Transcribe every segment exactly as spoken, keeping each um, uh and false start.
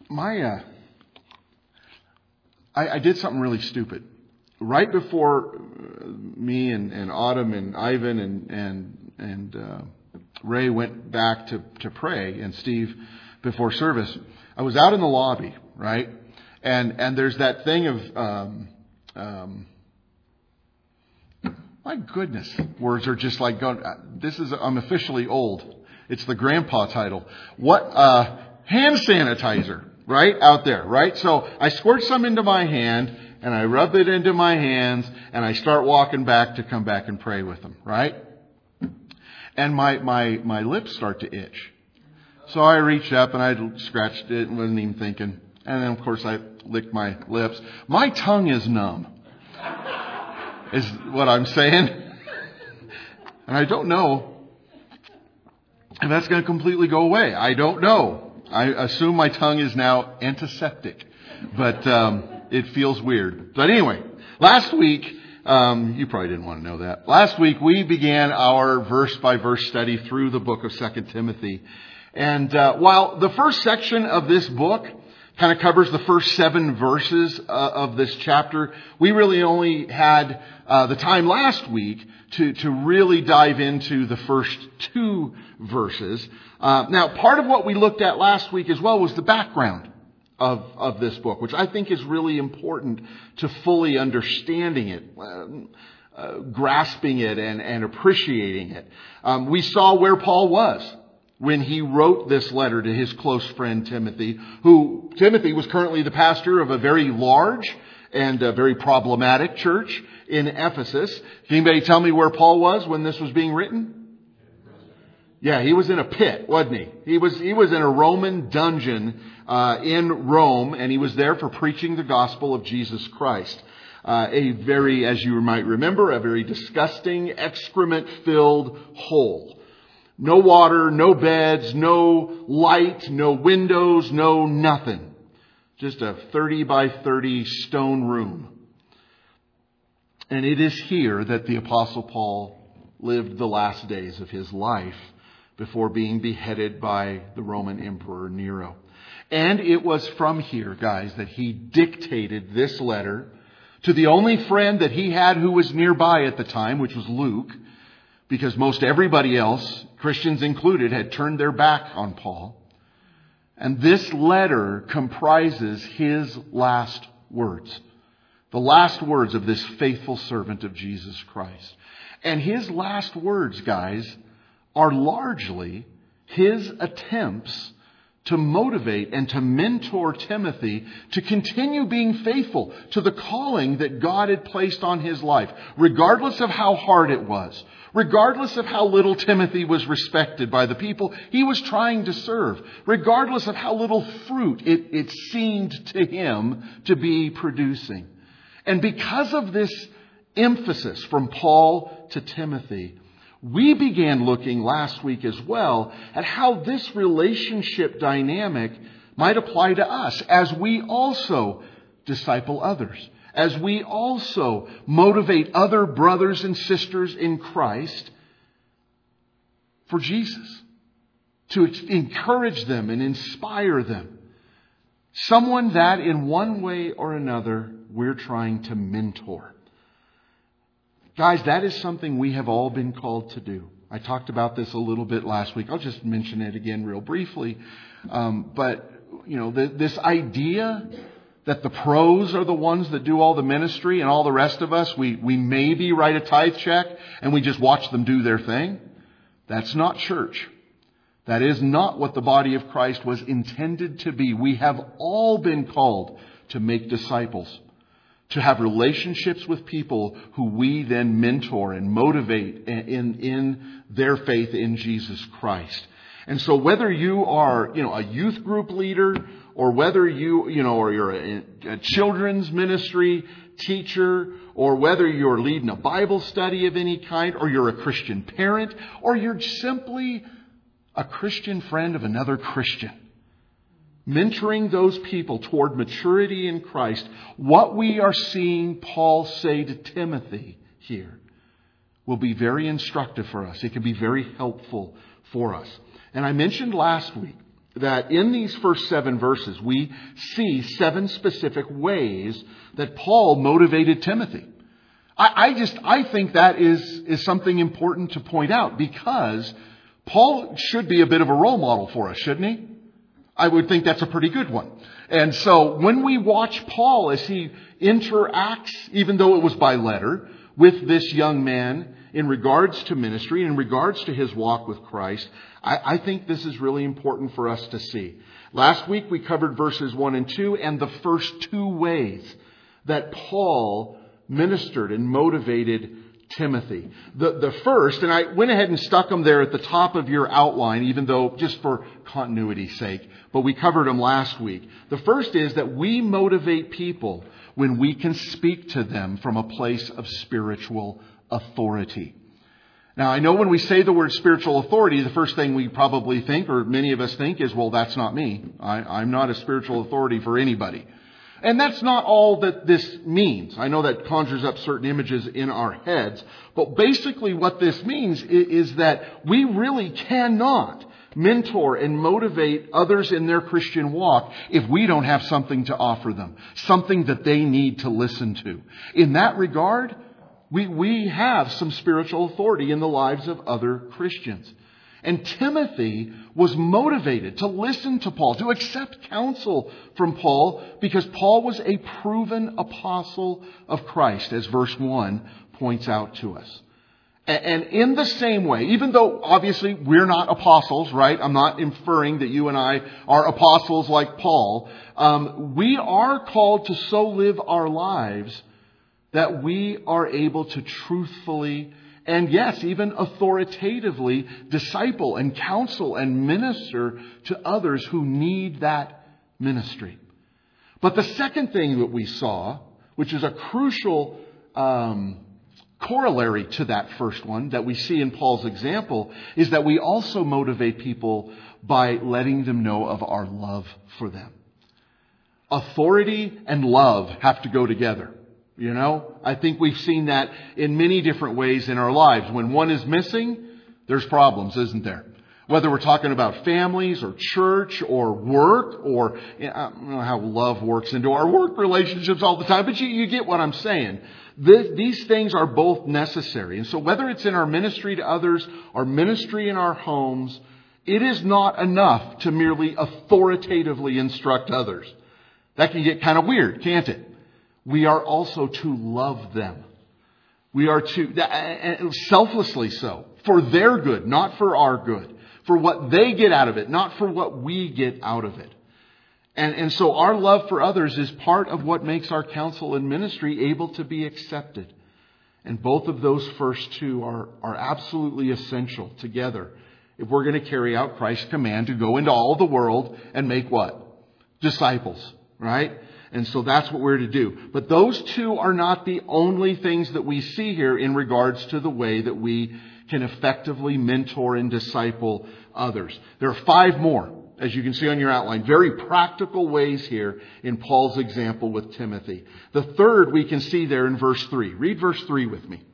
my, uh, I, I did something really stupid. Right before me and, and Autumn and Ivan and, and, and, uh, Ray went back to, to pray, and Steve before service, I was out in the lobby, right? And, and there's that thing of, um, um, my goodness, words are just like going, this is, I'm officially old. It's the grandpa title. What, uh, hand sanitizer, right? Out there, right? So I squirt some into my hand and I rub it into my hands and I start walking back to come back and pray with them, right? And my, my, my lips start to itch. So I reached up and I scratched it and wasn't even thinking. And then of course I licked my lips. My tongue is numb. Is what I'm saying. And I don't know if that's going to completely go away. I don't know. I assume my tongue is now antiseptic. But um, it feels weird. But anyway, last week, um, you probably didn't want to know that. Last week we began our verse-by-verse study through the book of Second Timothy. And uh, while the first section of this book kind of covers the first seven verses uh, of this chapter, we really only had uh, the time last week to, to really dive into the first two verses. Uh, now, part of what we looked at last week as well was the background of, of this book, which I think is really important to fully understanding it, uh, uh, grasping it and, and appreciating it. Um, we saw where Paul was when he wrote this letter to his close friend Timothy, who Timothy was currently the pastor of a very large and a very problematic church in Ephesus. Can anybody tell me where Paul was when this was being written? Yeah, he was in a pit, wasn't he? He was he was in a Roman dungeon uh, in Rome, and he was there for preaching the gospel of Jesus Christ. Uh, a very, as you might remember, a very disgusting, excrement-filled hole. No water, no beds, no light, no windows, no nothing. Just a thirty by thirty stone room. And it is here that the Apostle Paul lived the last days of his life before being beheaded by the Roman Emperor Nero. And it was from here, guys, that he dictated this letter to the only friend that he had who was nearby at the time, which was Luke. Because most everybody else, Christians included, had turned their back on Paul. And this letter comprises his last words. The last words of this faithful servant of Jesus Christ. And his last words, guys, are largely his attempts to motivate and to mentor Timothy to continue being faithful to the calling that God had placed on his life, regardless of how hard it was, regardless of how little Timothy was respected by the people he was trying to serve, regardless of how little fruit it, it seemed to him to be producing. And because of this emphasis from Paul to Timothy, we began looking last week as well at how this relationship dynamic might apply to us as we also disciple others, as we also motivate other brothers and sisters in Christ for Jesus, to encourage them and inspire them. Someone that in one way or another we're trying to mentor. Guys, that is something we have all been called to do. I talked about this a little bit last week. I'll just mention it again real briefly. Um, but, you know, the, this idea that the pros are the ones that do all the ministry and all the rest of us, we, we maybe write a tithe check and we just watch them do their thing. That's not church. That is not what the body of Christ was intended to be. We have all been called to make disciples, to have relationships with people who we then mentor and motivate in, in their faith in Jesus Christ. And so whether you are, you know, a youth group leader, or whether you, you know, or you're a, a children's ministry teacher, or whether you're leading a Bible study of any kind, or you're a Christian parent, or you're simply a Christian friend of another Christian, mentoring those people toward maturity in Christ, what we are seeing Paul say to Timothy here will be very instructive for us. It can be very helpful for us. And I mentioned last week that in these first seven verses, we see seven specific ways that Paul motivated Timothy. I, I just, I think that is, is something important to point out, because Paul should be a bit of a role model for us, shouldn't he? I would think that's a pretty good one. And so when we watch Paul as he interacts, even though it was by letter, with this young man in regards to ministry, in regards to his walk with Christ, I, I think this is really important for us to see. Last week we covered verses one and two and the first two ways that Paul ministered and motivated Timothy. The, the first, and I went ahead and stuck them there at the top of your outline, even though just for continuity's sake, but we covered them last week. The first is that we motivate people when we can speak to them from a place of spiritual authority. Now, I know when we say the word spiritual authority, the first thing we probably think, or many of us think, is, well, that's not me. I, I'm not a spiritual authority for anybody. And that's not all that this means. I know that conjures up certain images in our heads. But basically what this means is, is that we really cannot mentor and motivate others in their Christian walk if we don't have something to offer them. Something that they need to listen to. In that regard, we, we have some spiritual authority in the lives of other Christians. And Timothy was motivated to listen to Paul, to accept counsel from Paul, because Paul was a proven apostle of Christ, as verse one points out to us. And in the same way, even though obviously we're not apostles, right? I'm not inferring that you and I are apostles like Paul. Um, we are called to so live our lives that we are able to truthfully and yes, even authoritatively disciple and counsel and minister to others who need that ministry. But the second thing that we saw, which is a crucial um, corollary to that first one that we see in Paul's example, is that we also motivate people by letting them know of our love for them. Authority and love have to go together. You know, I think we've seen that in many different ways in our lives. When one is missing, there's problems, isn't there? Whether we're talking about families or church or work, or I don't know how love works into our work relationships all the time, but you, you get what I'm saying. This, these things are both necessary. And so whether it's in our ministry to others or ministry in our homes, it is not enough to merely authoritatively instruct others. That can get kind of weird, can't it? We are also to love them. We are to, selflessly so, for their good, not for our good. For what they get out of it, not for what we get out of it. And, and so our love for others is part of what makes our counsel and ministry able to be accepted. And both of those first two are, are absolutely essential together if we're going to carry out Christ's command to go into all the world and make what? Disciples, right? And so that's what we're to do. But those two are not the only things that we see here in regards to the way that we can effectively mentor and disciple others. There are five more, as you can see on your outline, very practical ways here in Paul's example with Timothy. The third we can see there in verse three. Read verse three with me.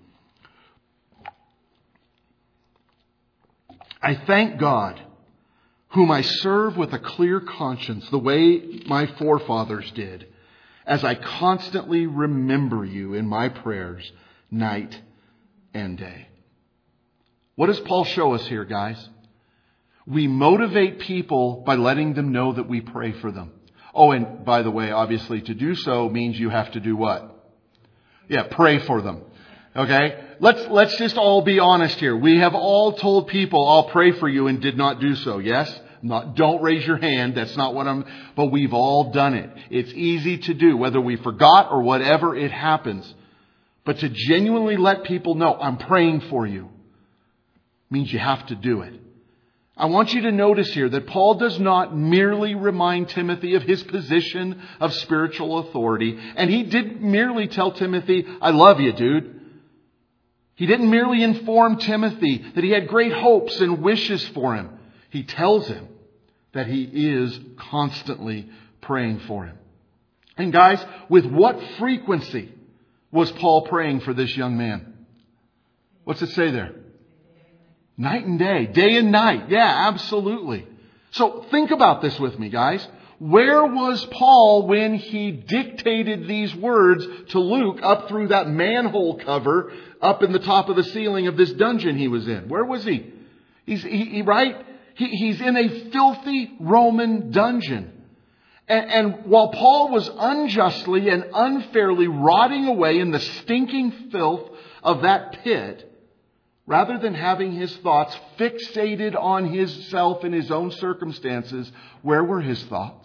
I thank God, whom I serve with a clear conscience, the way my forefathers did, as I constantly remember you in my prayers night and day. What does Paul show us here, guys? We motivate people by letting them know that we pray for them. Oh, and by the way, obviously to do so means you have to do what? Yeah, pray for them. Okay? Let's, let's just all be honest here. We have all told people, I'll pray for you, and did not do so. Yes? Not, don't raise your hand. That's not what I'm, but we've all done it. It's easy to do, whether we forgot or whatever, it happens. But to genuinely let people know, I'm praying for you, means you have to do it. I want you to notice here that Paul does not merely remind Timothy of his position of spiritual authority. And he didn't merely tell Timothy, I love you, dude. He didn't merely inform Timothy that he had great hopes and wishes for him. He tells him that he is constantly praying for him. And guys, with what frequency was Paul praying for this young man? What's it say there? Night and day. Day and night. Yeah, absolutely. So think about this with me, guys. Where was Paul when he dictated these words to Luke up through that manhole cover up in the top of the ceiling of this dungeon he was in? Where was he? He's he, he right? He, he's in a filthy Roman dungeon. And, and while Paul was unjustly and unfairly rotting away in the stinking filth of that pit, rather than having his thoughts fixated on himself and his own circumstances, where were his thoughts?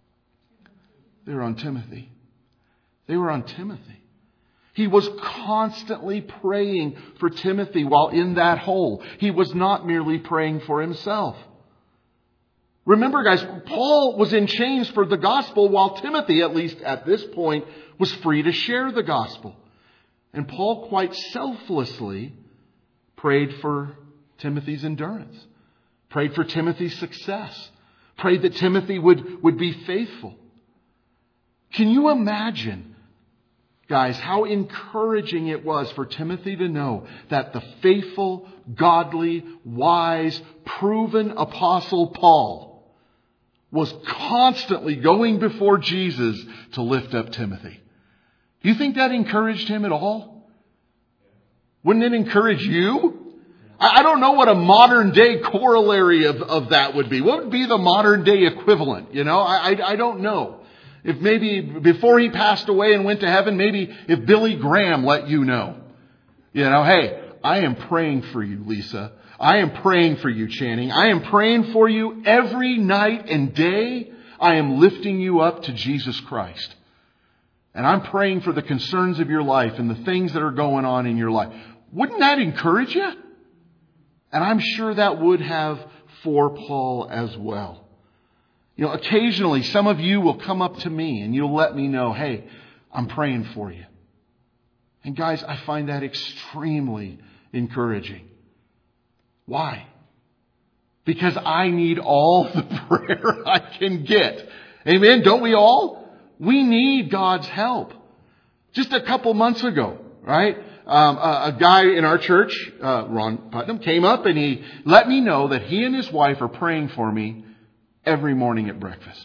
They were on Timothy. They were on Timothy. He was constantly praying for Timothy while in that hole. He was not merely praying for himself. Remember, guys, Paul was in chains for the gospel while Timothy, at least at this point, was free to share the gospel. And Paul quite selflessly prayed for Timothy's endurance, prayed for Timothy's success, prayed that Timothy would, would be faithful. Can you imagine, guys, how encouraging it was for Timothy to know that the faithful, godly, wise, proven apostle Paul was constantly going before Jesus to lift up Timothy? Do you think that encouraged him at all? Wouldn't it encourage you? I don't know what a modern day corollary of, of that would be. What would be the modern day equivalent? You know, I, I, I don't know. If maybe before he passed away and went to heaven, maybe if Billy Graham let you know, you know, hey, I am praying for you, Lisa. I am praying for you, Channing. I am praying for you every night and day. I am lifting you up to Jesus Christ. And I'm praying for the concerns of your life and the things that are going on in your life. Wouldn't that encourage you? And I'm sure that would have for Paul as well. You know, occasionally some of you will come up to me and you'll let me know, hey, I'm praying for you. And guys, I find that extremely encouraging. Why? Because I need all the prayer I can get. Amen? Don't we all? We need God's help. Just a couple months ago, right? Um, a, a guy in our church, uh, Ron Putnam, came up and he let me know that he and his wife are praying for me every morning at breakfast.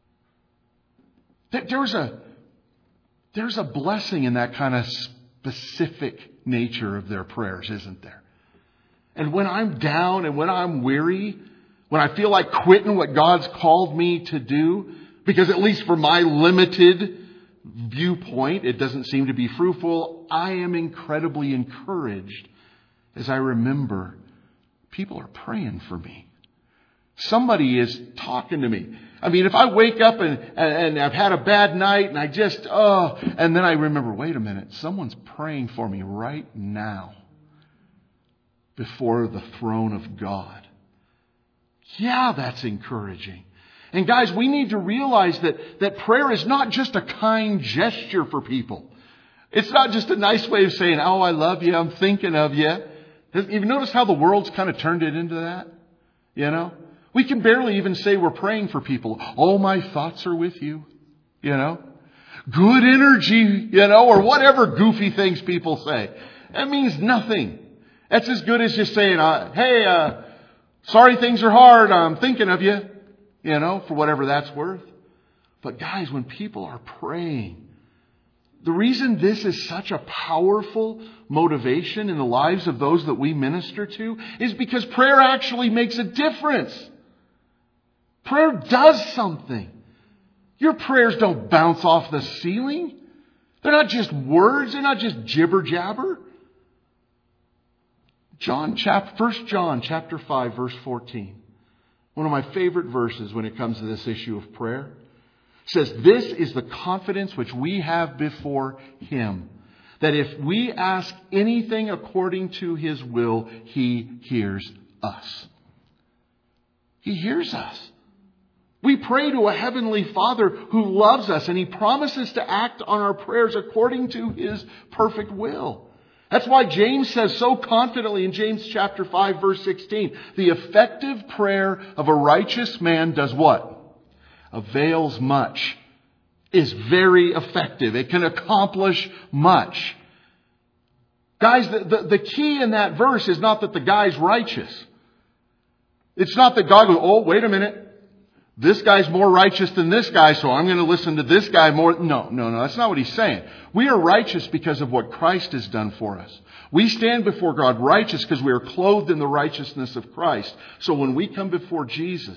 There's a, there's a blessing in that kind of specific nature of their prayers, isn't there? And when I'm down and when I'm weary, when I feel like quitting what God's called me to do, because at least for my limited viewpoint, it doesn't seem to be fruitful, I am incredibly encouraged as I remember people are praying for me. Somebody is talking to me. I mean, if I wake up and, and I've had a bad night and I just, oh, and then I remember, wait a minute, someone's praying for me right now before the throne of God. Yeah, that's encouraging. And guys, we need to realize that, that prayer is not just a kind gesture for people. It's not just a nice way of saying, oh, I love you, I'm thinking of you. You've noticed how the world's kind of turned it into that? You know? We can barely even say we're praying for people. Oh, my thoughts are with you. You know? Good energy, you know, or whatever goofy things people say. That means nothing. That's as good as just saying, uh, hey, uh, sorry things are hard, I'm thinking of you. You know, for whatever that's worth. But guys, when people are praying, the reason this is such a powerful motivation in the lives of those that we minister to is because prayer actually makes a difference. Prayer does something. Your prayers don't bounce off the ceiling. They're not just words. They're not just jibber jabber. John chapter, First John chapter five, verse fourteen. One of my favorite verses when it comes to this issue of prayer. It says, this is the confidence which we have before Him, that if we ask anything according to His will, He hears us. He hears us. We pray to a heavenly Father who loves us, and He promises to act on our prayers according to His perfect will. That's why James says so confidently in James chapter five, verse sixteen, the effective prayer of a righteous man does what? Avails much. Is very effective. It can accomplish much. Guys, the, the, the key in that verse is not that the guy's righteous. It's not that God goes, oh, wait a minute. This guy's more righteous than this guy, so I'm going to listen to this guy more. No, no, no. That's not what he's saying. We are righteous because of what Christ has done for us. We stand before God righteous because we are clothed in the righteousness of Christ. So when we come before Jesus,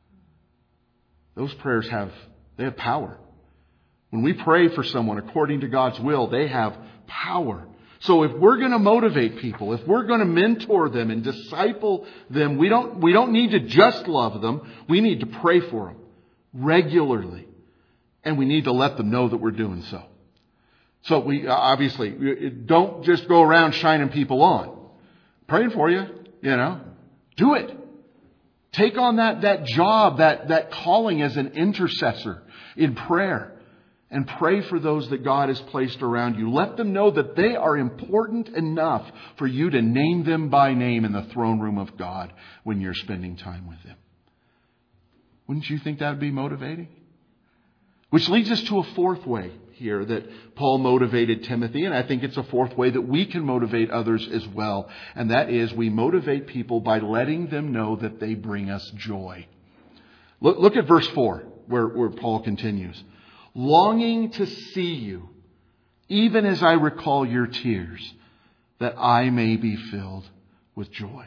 those prayers have, they have power. When we pray for someone according to God's will, they have power. So if we're going to motivate people, if we're going to mentor them and disciple them, we don't, we don't need to just love them. We need to pray for them regularly. And we need to let them know that we're doing so. So we obviously don't just go around shining people on. Praying for you, you know. Do it. Take on that, that job, that, that calling as an intercessor in prayer. And pray for those that God has placed around you. Let them know that they are important enough for you to name them by name in the throne room of God when you're spending time with them. Wouldn't you think that would be motivating? Which leads us to a fourth way here that Paul motivated Timothy. And I think it's a fourth way that we can motivate others as well. And that is we motivate people by letting them know that they bring us joy. Look, look at verse four where, where Paul continues. Longing to see you, even as I recall your tears, that I may be filled with joy.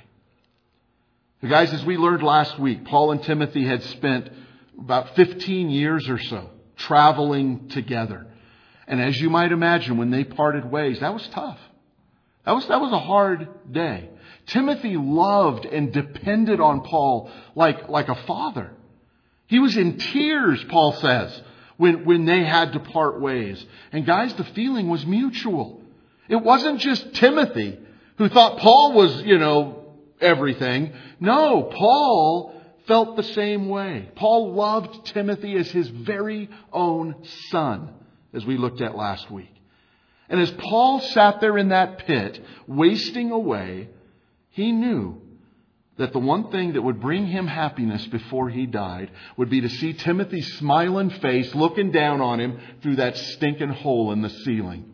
So guys, as we learned last week, Paul and Timothy had spent about fifteen years or so traveling together. And as you might imagine, when they parted ways, that was tough. That was, that was a hard day. Timothy loved and depended on Paul like, like a father. He was in tears, Paul says, When, when they had to part ways. And guys, the feeling was mutual. It wasn't just Timothy who thought Paul was, you know, everything. No, Paul felt the same way. Paul loved Timothy as his very own son, as we looked at last week. And as Paul sat there in that pit, wasting away, he knew that the one thing that would bring him happiness before he died would be to see Timothy's smiling face looking down on him through that stinking hole in the ceiling.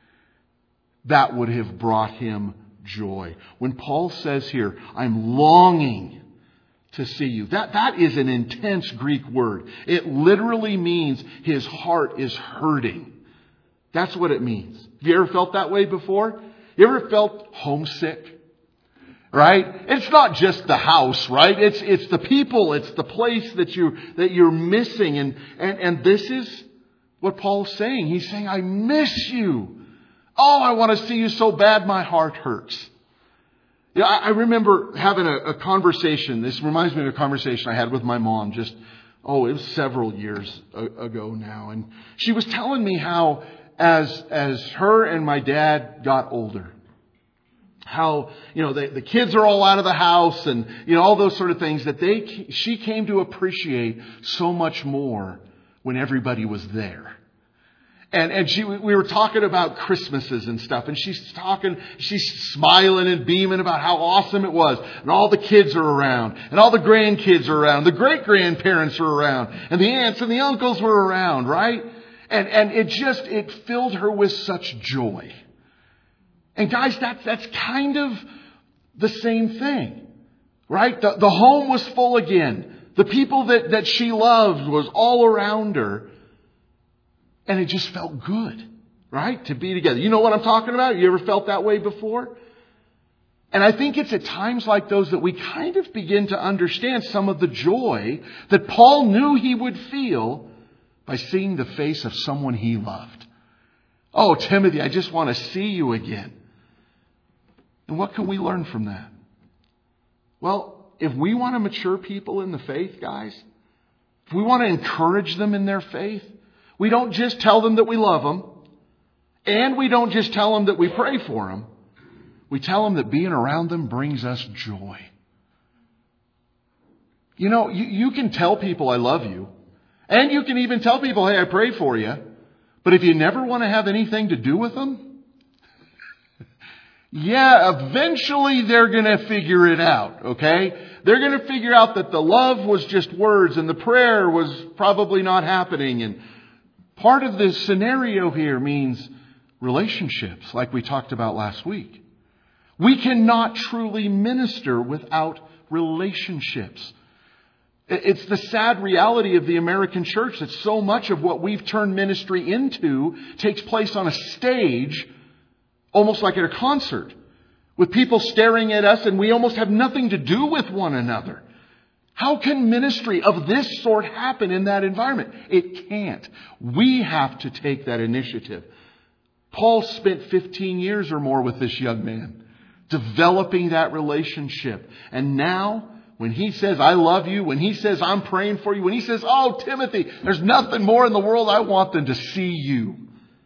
That would have brought him joy. When Paul says here, I'm longing to see you, that, that is an intense Greek word. It literally means his heart is hurting. That's what it means. Have you ever felt that way before? You ever felt homesick? Right? It's not just the house, right? It's, it's the people. It's the place that you, that you're missing. And, and, and this is what Paul's saying. He's saying, I miss you. Oh, I want to see you so bad. My heart hurts. Yeah, I, I remember having a, a conversation. This reminds me of a conversation I had with my mom just, oh, it was several years ago now. And she was telling me how as, as her and my dad got older, how, you know, the, the kids are all out of the house and, you know, all those sort of things that they, she came to appreciate so much more when everybody was there. And, and she, we were talking about Christmases and stuff, and she's talking, she's smiling and beaming about how awesome it was. And all the kids are around, and all the grandkids are around, the great grandparents are around, and the aunts and the uncles were around, right? And, and it just, it filled her with such joy. And guys, that's, that's kind of the same thing, right? The, the home was full again. The people that, that she loved was all around her. And it just felt good, right? To be together. You know what I'm talking about? You ever felt that way before? And I think it's at times like those that we kind of begin to understand some of the joy that Paul knew he would feel by seeing the face of someone he loved. Oh, Timothy, I just want to see you again. And what can we learn from that? Well, if we want to mature people in the faith, guys, if we want to encourage them in their faith, we don't just tell them that we love them, and we don't just tell them that we pray for them. We tell them that being around them brings us joy. You know, you, you can tell people I love you, and you can even tell people, hey, I pray for you, but if you never want to have anything to do with them, yeah, eventually they're going to figure it out, okay? They're going to figure out that the love was just words and the prayer was probably not happening. And part of this scenario here means relationships, like we talked about last week. We cannot truly minister without relationships. It's the sad reality of the American church that so much of what we've turned ministry into takes place on a stage, almost like at a concert, with people staring at us and we almost have nothing to do with one another. How can ministry of this sort happen in that environment? It can't. We have to take that initiative. Paul spent fifteen years or more with this young man, developing that relationship. And now, when he says, I love you, when he says, I'm praying for you, when he says, oh, Timothy, there's nothing more in the world I want than to see you,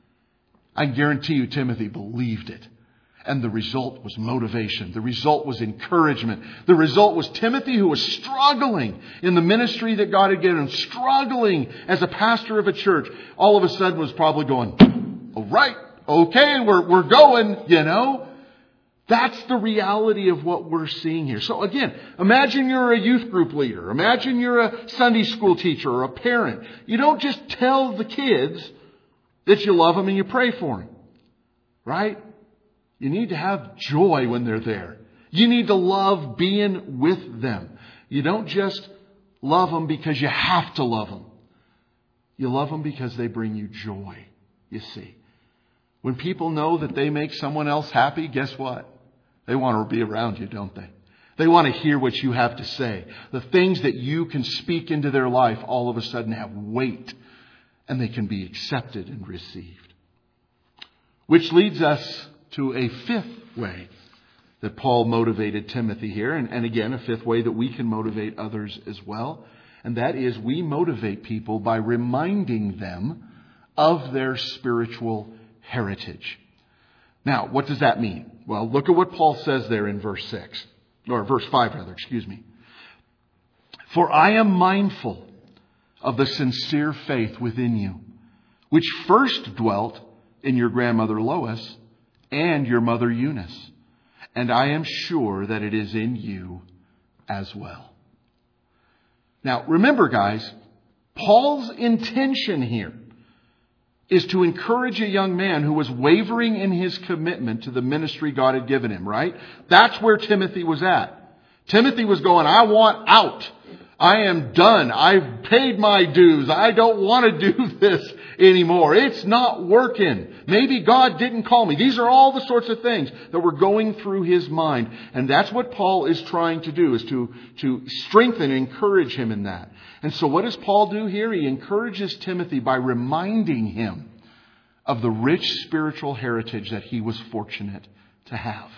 I guarantee you Timothy believed it. And the result was motivation. The result was encouragement. The result was Timothy, who was struggling in the ministry that God had given him, struggling as a pastor of a church, all of a sudden was probably going, all right, okay, we're, we're going, you know. That's the reality of what we're seeing here. So again, imagine you're a youth group leader. Imagine you're a Sunday school teacher or a parent. You don't just tell the kids that you love them and you pray for them. Right? You need to have joy when they're there. You need to love being with them. You don't just love them because you have to love them. You love them because they bring you joy, you see. When people know that they make someone else happy, guess what? They want to be around you, don't they? They want to hear what you have to say. The things that you can speak into their life all of a sudden have weight and they can be accepted and received. Which leads us to a fifth way that Paul motivated Timothy here. And, and again, a fifth way that we can motivate others as well. And that is we motivate people by reminding them of their spiritual heritage. Now, what does that mean? Well, look at what Paul says there in verse six, or verse five rather, excuse me. For I am mindful of the sincere faith within you, which first dwelt in your grandmother Lois and your mother Eunice, and I am sure that it is in you as well. Now, remember, guys, Paul's intention here is to encourage a young man who was wavering in his commitment to the ministry God had given him, right? That's where Timothy was at. Timothy was going, I want out. I am done. I've paid my dues. I don't want to do this anymore. It's not working. Maybe God didn't call me. These are all the sorts of things that were going through his mind. And that's what Paul is trying to do, is to, to strengthen and encourage him in that. And so what does Paul do here? He encourages Timothy by reminding him of the rich spiritual heritage that he was fortunate to have.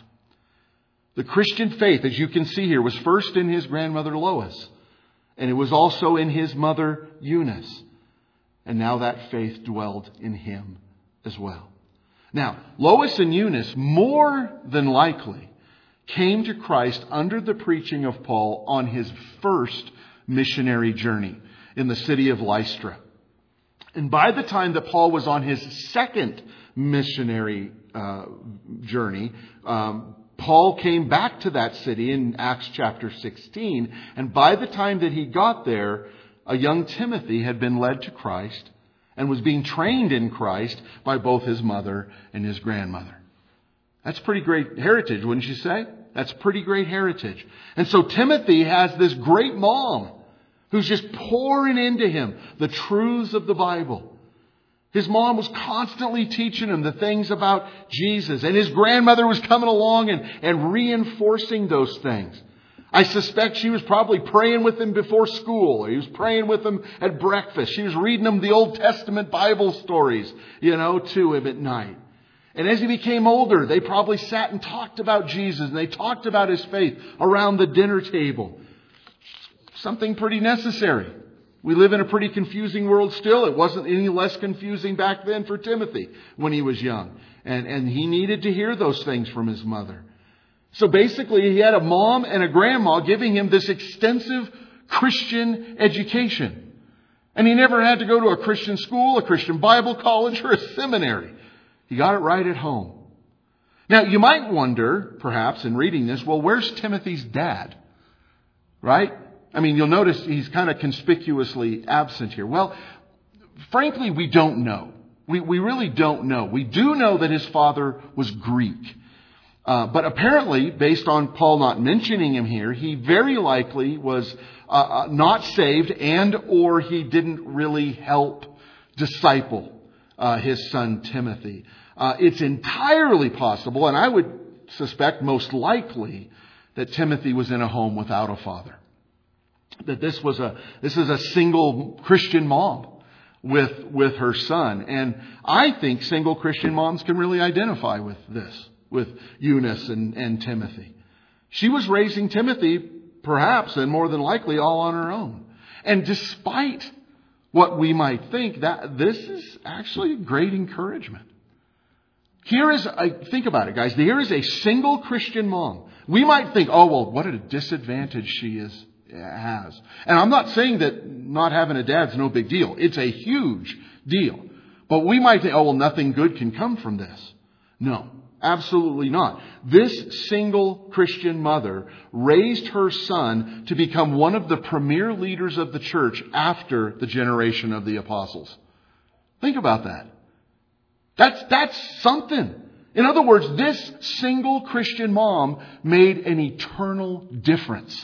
The Christian faith, as you can see here, was first in his grandmother Lois. And it was also in his mother Eunice. And now that faith dwelled in him as well. Now, Lois and Eunice, more than likely, came to Christ under the preaching of Paul on his first missionary journey in the city of Lystra. And by the time that Paul was on his second missionary uh, journey, um, Paul came back to that city in Acts chapter sixteen. And by the time that he got there, a young Timothy had been led to Christ and was being trained in Christ by both his mother and his grandmother. That's pretty great heritage, wouldn't you say? That's pretty great heritage. And so Timothy has this great mom who's just pouring into him the truths of the Bible. His mom was constantly teaching him the things about Jesus. And his grandmother was coming along and, and reinforcing those things. I suspect she was probably praying with him before school. Or he was praying with him at breakfast. She was reading him the Old Testament Bible stories, you know, to him at night. And as he became older, they probably sat and talked about Jesus. And they talked about his faith around the dinner table. Something pretty necessary. We live in a pretty confusing world still. It wasn't any less confusing back then for Timothy when he was young. And, and he needed to hear those things from his mother. So basically, he had a mom and a grandma giving him this extensive Christian education. And he never had to go to a Christian school, a Christian Bible college, or a seminary. He got it right at home. Now, you might wonder, perhaps, in reading this, well, where's Timothy's dad? Right? I mean, you'll notice he's kind of conspicuously absent here. Well, frankly, we don't know. We, we really don't know. We do know that his father was Greek. Uh, but apparently, based on Paul not mentioning him here, he very likely was uh, uh, not saved, and or he didn't really help disciple uh, his son Timothy. Uh, it's entirely possible, and I would suspect most likely, that Timothy was in a home without a father. That this was a this is a single Christian mom with with her son, and I think single Christian moms can really identify with this, with Eunice and, and Timothy. She was raising Timothy, perhaps, and more than likely, all on her own. And despite what we might think, that this is actually great encouragement. Here is, I think about it, guys. Here is a single Christian mom. We might think, oh, well, what a disadvantage she is has. And I'm not saying that not having a dad's no big deal. It's a huge deal. But we might think, oh, well, nothing good can come from this. No, absolutely not. This single Christian mother raised her son to become one of the premier leaders of the church after the generation of the apostles. Think about that. That's, that's something. In other words, this single Christian mom made an eternal difference.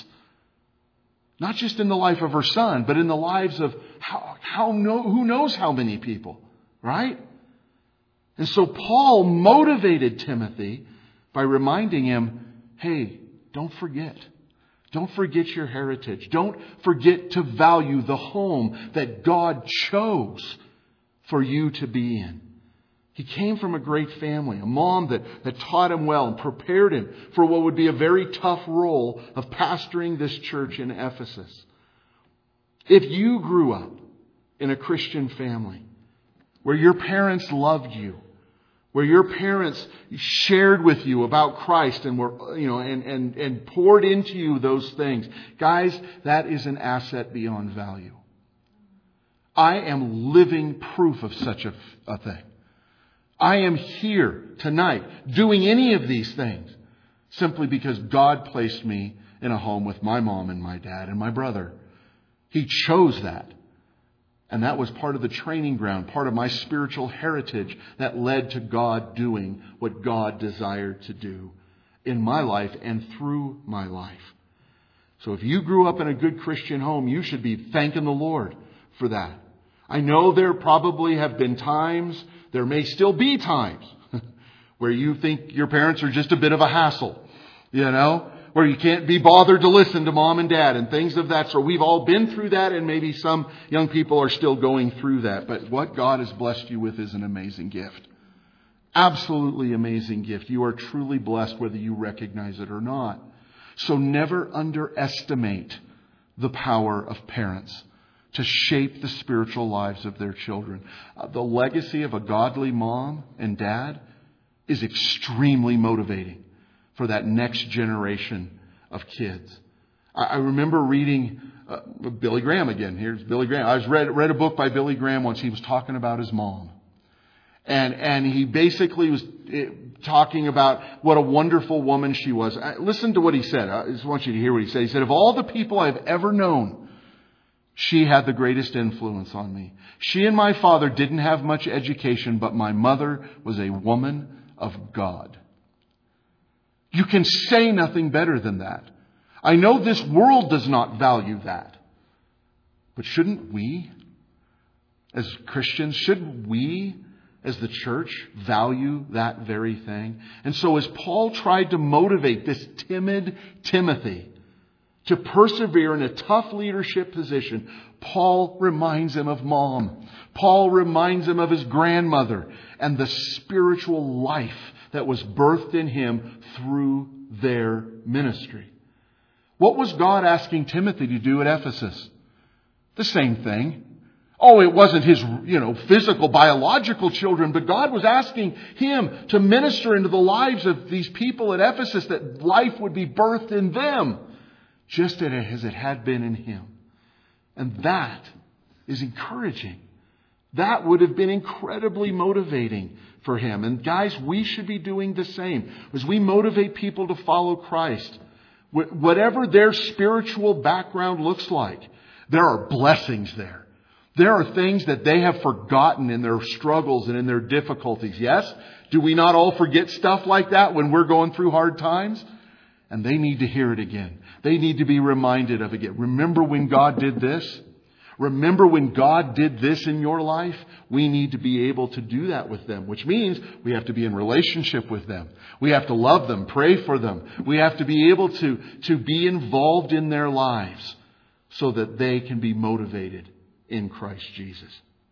Not just in the life of her son, but in the lives of how, how no, who knows how many people, right? And so Paul motivated Timothy by reminding him, hey, don't forget. Don't forget your heritage. Don't forget to value the home that God chose for you to be in. He came from a great family, a mom that, that taught him well and prepared him for what would be a very tough role of pastoring this church in Ephesus. If you grew up in a Christian family where your parents loved you, where your parents shared with you about Christ and were, you know, and, and, and poured into you those things, guys, that is an asset beyond value. I am living proof of such a, a thing. I am here tonight doing any of these things simply because God placed me in a home with my mom and my dad and my brother. He chose that. And that was part of the training ground, part of my spiritual heritage that led to God doing what God desired to do in my life and through my life. So if you grew up in a good Christian home, you should be thanking the Lord for that. I know there probably have been times, there may still be times, where you think your parents are just a bit of a hassle, you know, where you can't be bothered to listen to mom and dad and things of that sort. We've all been through that, and maybe some young people are still going through that. But what God has blessed you with is an amazing gift. Absolutely amazing gift. You are truly blessed whether you recognize it or not. So never underestimate the power of parents to shape the spiritual lives of their children. Uh, the legacy of a godly mom and dad is extremely motivating for that next generation of kids. I, I remember reading uh, Billy Graham again. Here's Billy Graham. I was read read a book by Billy Graham once. He was talking about his mom. And and he basically was talking about what a wonderful woman she was. Listen to what he said. I just want you to hear what he said. He said, of all the people I've ever known, she had the greatest influence on me. She and my father didn't have much education, but my mother was a woman of God. You can say nothing better than that. I know this world does not value that. But shouldn't we, as Christians, shouldn't we, as the church, value that very thing? And so as Paul tried to motivate this timid Timothy to persevere in a tough leadership position, Paul reminds him of mom. Paul reminds him of his grandmother and the spiritual life that was birthed in him through their ministry. What was God asking Timothy to do at Ephesus? The same thing. Oh, it wasn't his, you know, physical, biological children, but God was asking him to minister into the lives of these people at Ephesus, that life would be birthed in them, just as it had been in him. And that is encouraging. That would have been incredibly motivating for him. And guys, we should be doing the same. As we motivate people to follow Christ, whatever their spiritual background looks like, there are blessings there. There are things that they have forgotten in their struggles and in their difficulties. Yes? Do we not all forget stuff like that when we're going through hard times? And they need to hear it again. They need to be reminded of it again. Remember when God did this? Remember when God did this in your life? We need to be able to do that with them, which means we have to be in relationship with them. We have to love them, pray for them. We have to be able to, to be involved in their lives so that they can be motivated in Christ Jesus.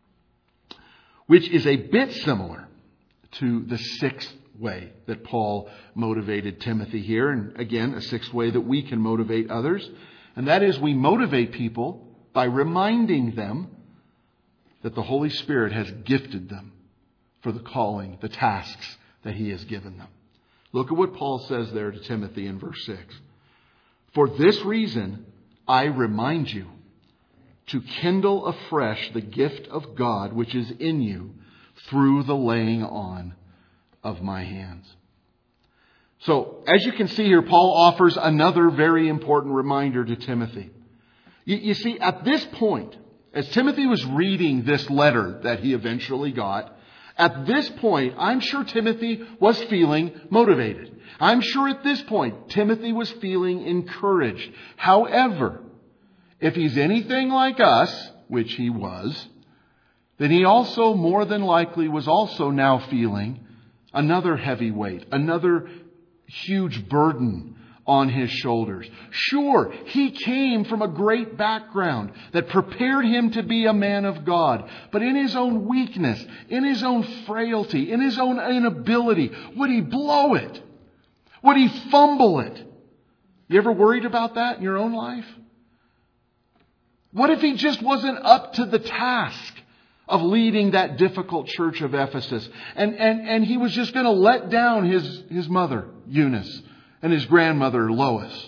Which is a bit similar to the sixth way that Paul motivated Timothy here. And again, a sixth way that we can motivate others. And that is we motivate people by reminding them that the Holy Spirit has gifted them for the calling, the tasks that He has given them. Look at what Paul says there to Timothy in verse six. For this reason, I remind you to kindle afresh the gift of God which is in you through the laying on of my hands. So, as you can see here, Paul offers another very important reminder to Timothy. You, you see, at this point, as Timothy was reading this letter that he eventually got, at this point, I'm sure Timothy was feeling motivated. I'm sure at this point, Timothy was feeling encouraged. However, if he's anything like us, which he was, then he also more than likely was also now feeling another heavy weight, another huge burden on his shoulders. Sure, he came from a great background that prepared him to be a man of God. But in his own weakness, in his own frailty, in his own inability, would he blow it? Would he fumble it? You ever worried about that in your own life? What if he just wasn't up to the task of leading that difficult church of Ephesus? And, and, and he was just going to let down his, his mother, Eunice, and his grandmother, Lois.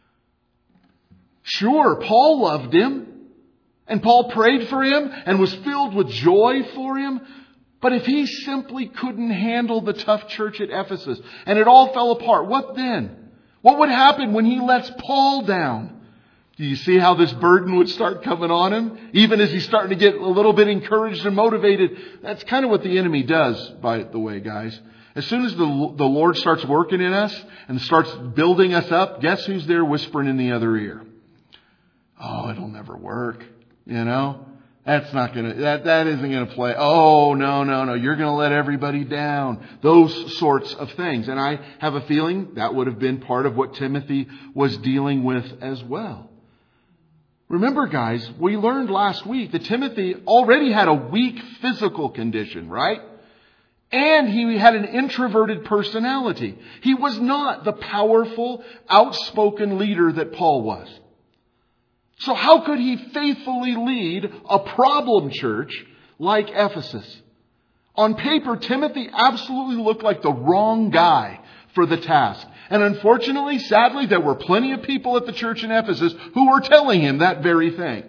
Sure, Paul loved him. And Paul prayed for him and was filled with joy for him. But if he simply couldn't handle the tough church at Ephesus and it all fell apart, what then? What would happen when he lets Paul down? Do you see how this burden would start coming on him? Even as he's starting to get a little bit encouraged and motivated. That's kind of what the enemy does, by the way, guys. As soon as the, the Lord starts working in us and starts building us up, guess who's there whispering in the other ear? Oh, it'll never work. You know? That's not going to, that, that isn't going to play. Oh, no, no, no. You're going to let everybody down. Those sorts of things. And I have a feeling that would have been part of what Timothy was dealing with as well. Remember, guys, we learned last week that Timothy already had a weak physical condition, right? And he had an introverted personality. He was not the powerful, outspoken leader that Paul was. So how could he faithfully lead a problem church like Ephesus? On paper, Timothy absolutely looked like the wrong guy for the task. And unfortunately, sadly, there were plenty of people at the church in Ephesus who were telling him that very thing.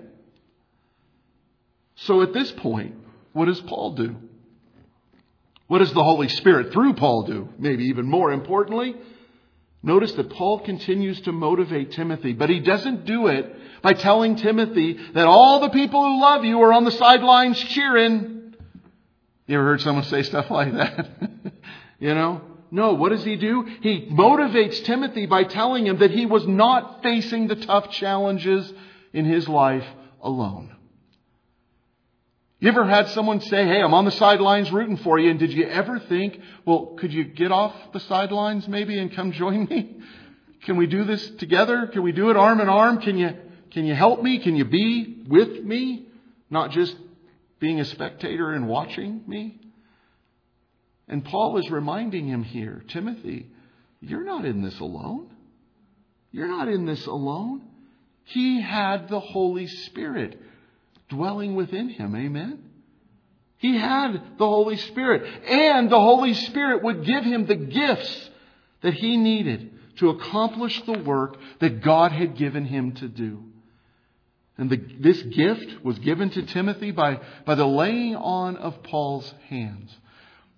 So at this point, what does Paul do? What does the Holy Spirit through Paul do? Maybe even more importantly, notice that Paul continues to motivate Timothy, but he doesn't do it by telling Timothy that all the people who love you are on the sidelines cheering. You ever heard someone say stuff like that? You know? No, what does he do? He motivates Timothy by telling him that he was not facing the tough challenges in his life alone. You ever had someone say, hey, I'm on the sidelines rooting for you. And did you ever think, well, could you get off the sidelines maybe and come join me? Can we do this together? Can we do it arm in arm? Can you, can you help me? Can you be with me? Not just being a spectator and watching me? And Paul is reminding him here, Timothy, you're not in this alone. You're not in this alone. He had the Holy Spirit dwelling within him. Amen. He had the Holy Spirit. And the Holy Spirit would give him the gifts that he needed to accomplish the work that God had given him to do. And the, this gift was given to Timothy by, by the laying on of Paul's hands.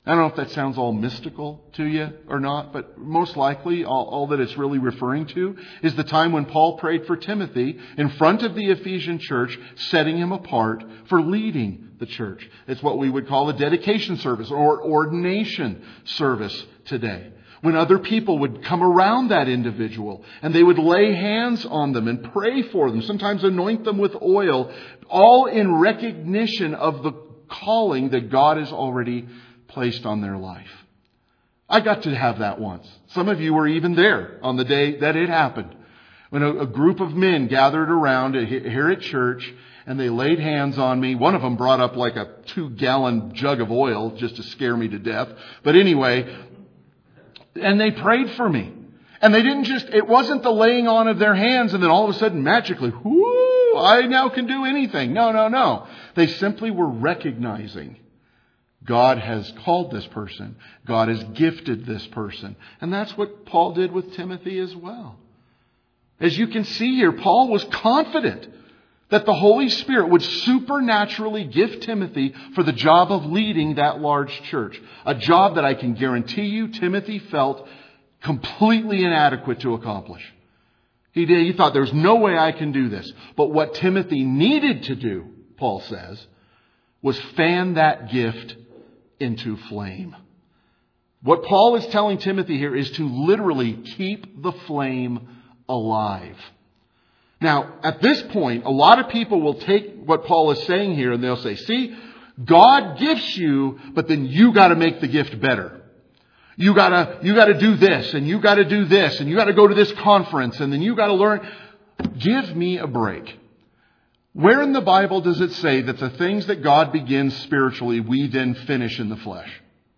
I don't know if that sounds all mystical to you or not, but most likely all, all that it's really referring to is the time when Paul prayed for Timothy in front of the Ephesian church, setting him apart for leading the church. It's what we would call a dedication service or ordination service today. When other people would come around that individual and they would lay hands on them and pray for them, sometimes anoint them with oil, all in recognition of the calling that God has already placed on their life. I got to have that once. Some of you were even there on the day that it happened. When a, a group of men gathered around here at church and they laid hands on me. One of them brought up like a two gallon jug of oil just to scare me to death. But anyway, and they prayed for me. And they didn't just, it wasn't the laying on of their hands and then all of a sudden magically, whoo, I now can do anything. No, no, no. They simply were recognizing God has called this person. God has gifted this person. And that's what Paul did with Timothy as well. As you can see here, Paul was confident that the Holy Spirit would supernaturally gift Timothy for the job of leading that large church. A job that I can guarantee you Timothy felt completely inadequate to accomplish. He did. He thought there's no way I can do this. But what Timothy needed to do, Paul says, was fan that gift into flame. What Paul is telling Timothy here is to literally keep the flame alive. Now, at this point, a lot of people will take what Paul is saying here and they'll say, see, God gifts you, but then you got to make the gift better. You gotta, you gotta do this and you gotta do this and you gotta go to this conference and then you gotta learn. Give me a break. Where in the Bible does it say that the things that God begins spiritually, we then finish in the flesh?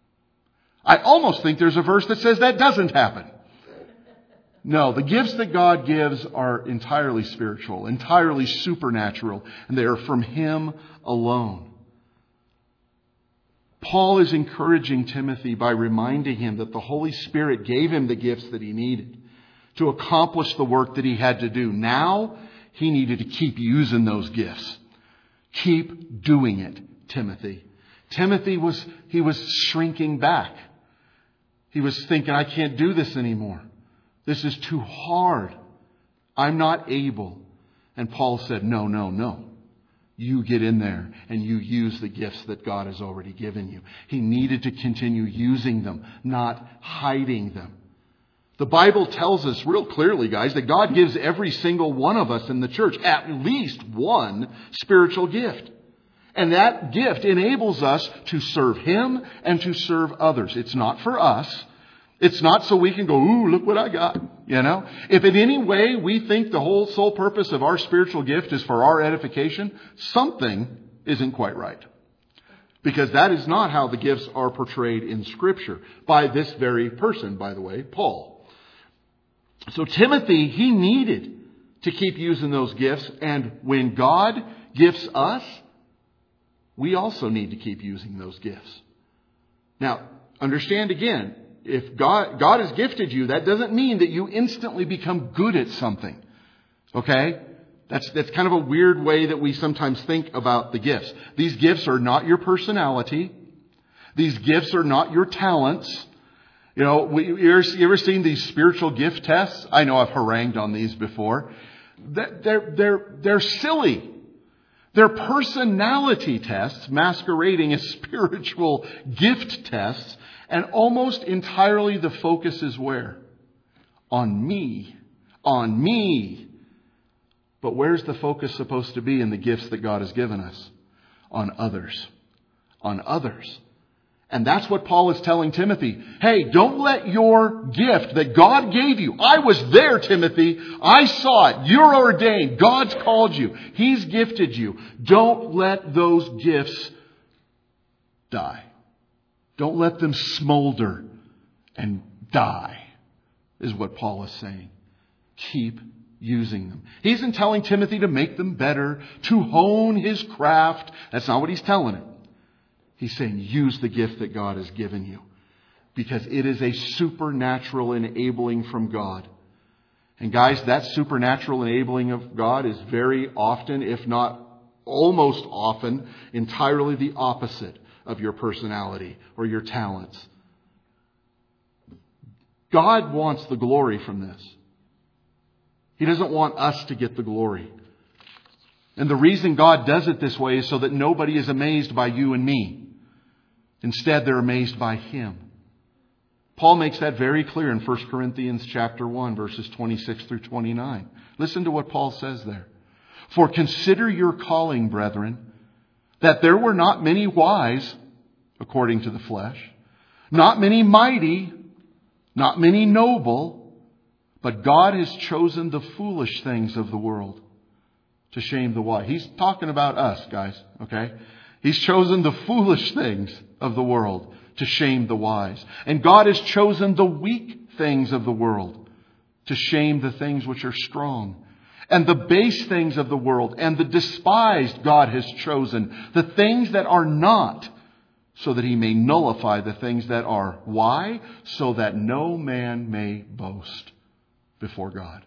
I almost think there's a verse that says that doesn't happen. No, the gifts that God gives are entirely spiritual, entirely supernatural, and they are from Him alone. Paul is encouraging Timothy by reminding him that the Holy Spirit gave him the gifts that he needed to accomplish the work that he had to do. Now, he needed to keep using those gifts. Keep doing it, Timothy. Timothy was, he was shrinking back. He was thinking, I can't do this anymore. This is too hard. I'm not able. And Paul said, no, no, no. You get in there and you use the gifts that God has already given you. He needed to continue using them, not hiding them. The Bible tells us real clearly, guys, that God gives every single one of us in the church at least one spiritual gift. And that gift enables us to serve Him and to serve others. It's not for us. It's not so we can go, ooh, look what I got. You know, if in any way we think the whole sole purpose of our spiritual gift is for our edification, something isn't quite right. Because that is not how the gifts are portrayed in Scripture by this very person, by the way, Paul. So Timothy, he needed to keep using those gifts. And when God gifts us, we also need to keep using those gifts. Now, understand again, if God, God has gifted you, that doesn't mean that you instantly become good at something. Okay? That's, that's kind of a weird way that we sometimes think about the gifts. These gifts are not your personality. These gifts are not your talents. You know, we, you, ever, you ever seen these spiritual gift tests? I know I've harangued on these before. They're, they're, they're silly. They're personality tests masquerading as spiritual gift tests. And almost entirely the focus is where? On me. On me. But where's the focus supposed to be in the gifts that God has given us? On others. On others. And that's what Paul is telling Timothy. Hey, don't let your gift that God gave you. I was there, Timothy. I saw it. You're ordained. God's called you. He's gifted you. Don't let those gifts die. Don't let them smolder and die, is what Paul is saying. Keep using them. He isn't telling Timothy to make them better, to hone his craft. That's not what he's telling him. He's saying use the gift that God has given you, because it is a supernatural enabling from God. And guys, that supernatural enabling of God is very often, if not almost often, entirely the opposite of your personality or your talents. God wants the glory from this. He doesn't want us to get the glory. And the reason God does it this way is so that nobody is amazed by you and me. Instead, they're amazed by Him. Paul makes that very clear in First Corinthians chapter one, verses twenty-six through twenty-nine. Listen to what Paul says there. For consider your calling, brethren, that there were not many wise, according to the flesh, not many mighty, not many noble, but God has chosen the foolish things of the world to shame the wise. He's talking about us, guys, okay? He's chosen the foolish things of the world to shame the wise. And God has chosen the weak things of the world to shame the things which are strong. And the base things of the world and the despised God has chosen, the things that are not, so that He may nullify the things that are. Why? So that no man may boast before God.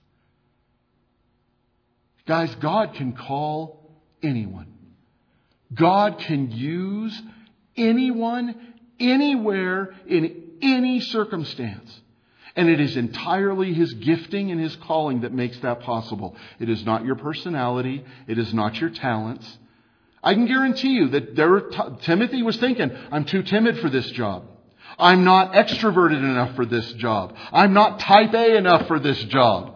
Guys, God can call anyone. God can use anyone, anywhere, in any circumstance. And it is entirely His gifting and His calling that makes that possible. It is not your personality. It is not your talents. I can guarantee you that there were t- Timothy was thinking, I'm too timid for this job. I'm not extroverted enough for this job. I'm not type A enough for this job.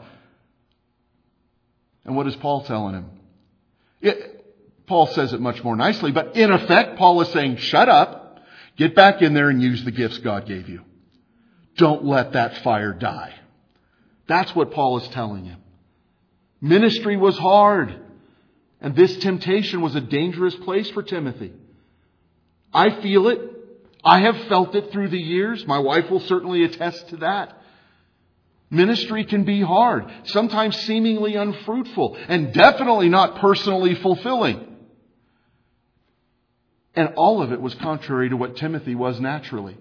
And what is Paul telling him? It, Paul says it much more nicely, but in effect, Paul is saying, shut up, get back in there and use the gifts God gave you. Don't let that fire die. That's what Paul is telling him. Ministry was hard. And this temptation was a dangerous place for Timothy. I feel it. I have felt it through the years. My wife will certainly attest to that. Ministry can be hard, sometimes seemingly unfruitful, and definitely not personally fulfilling. And all of it was contrary to what Timothy was naturally.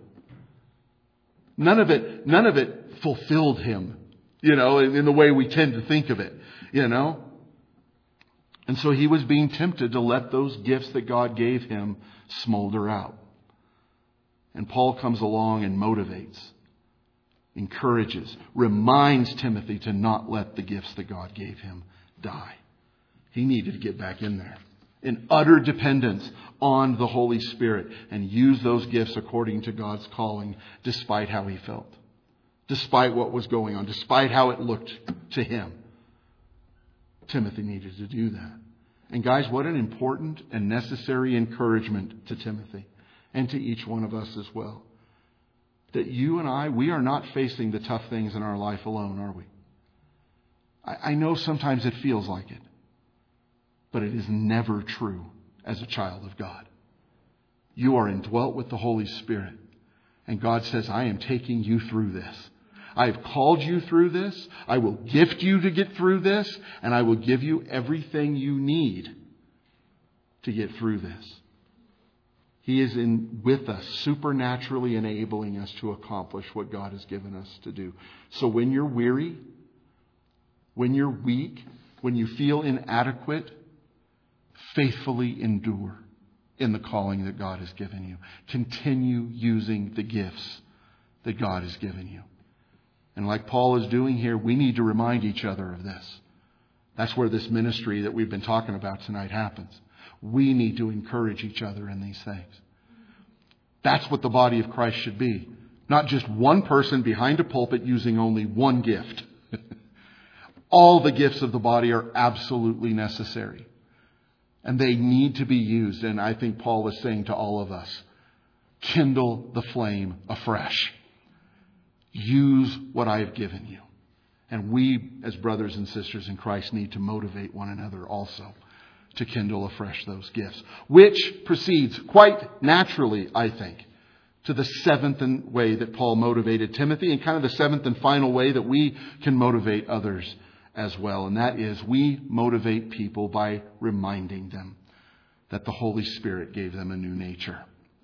None of it, none of it fulfilled him, you know, in, in the way we tend to think of it, you know. And so he was being tempted to let those gifts that God gave him smolder out. And Paul comes along and motivates, encourages, reminds Timothy to not let the gifts that God gave him die. He needed to get back in there in utter dependence on the Holy Spirit and use those gifts according to God's calling, despite how he felt, despite what was going on, despite how it looked to him. Timothy needed to do that. And guys, what an important and necessary encouragement to Timothy and to each one of us as well. That you and I, we are not facing the tough things in our life alone, are we? I, I know sometimes it feels like it. But it is never true as a child of God. You are indwelt with the Holy Spirit. And God says, I am taking you through this. I have called you through this. I will gift you to get through this. And I will give you everything you need to get through this. He is in with us, supernaturally enabling us to accomplish what God has given us to do. So when you're weary, when you're weak, when you feel inadequate, faithfully endure in the calling that God has given you. Continue using the gifts that God has given you. And like Paul is doing here, we need to remind each other of this. That's where this ministry that we've been talking about tonight happens. We need to encourage each other in these things. That's what the body of Christ should be. Not just one person behind a pulpit using only one gift. All the gifts of the body are absolutely necessary. And they need to be used. And I think Paul is saying to all of us, kindle the flame afresh. Use what I have given you. And we, as brothers and sisters in Christ, need to motivate one another also to kindle afresh those gifts. Which proceeds quite naturally, I think, to the seventh way that Paul motivated Timothy, and kind of the seventh and final way that we can motivate others as well. And that is, we motivate people by reminding them that the Holy Spirit gave them a new nature.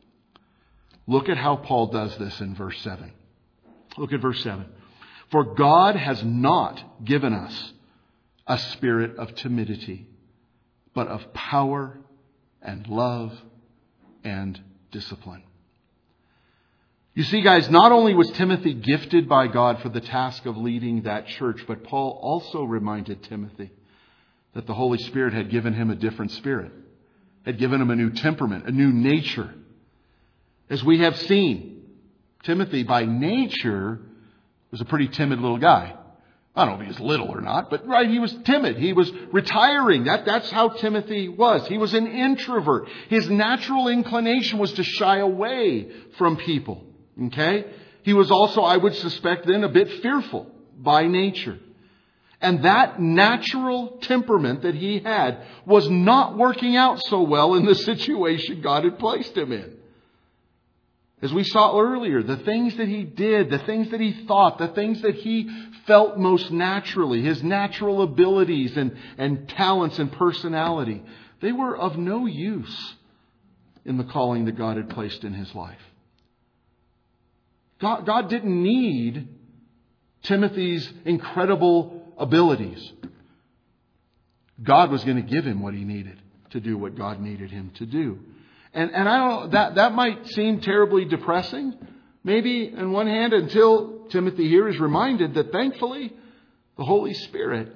Look at how Paul does this in verse seven. Look at verse seven. For God has not given us a spirit of timidity, but of power and love and discipline. You see, guys, not only was Timothy gifted by God for the task of leading that church, but Paul also reminded Timothy that the Holy Spirit had given him a different spirit, had given him a new temperament, a new nature. As we have seen, Timothy by nature was a pretty timid little guy. I don't know if he was little or not, but right, he was timid. He was retiring. That, that's how Timothy was. He was an introvert. His natural inclination was to shy away from people. Okay? He was also, I would suspect then, a bit fearful by nature. And that natural temperament that he had was not working out so well in the situation God had placed him in. As we saw earlier, the things that he did, the things that he thought, the things that he felt most naturally, his natural abilities and, and talents and personality, they were of no use in the calling that God had placed in his life. God, God didn't need Timothy's incredible abilities. God was going to give him what he needed to do what God needed him to do. And, and I don't know, that, that might seem terribly depressing, maybe on one hand, until Timothy here is reminded that thankfully the Holy Spirit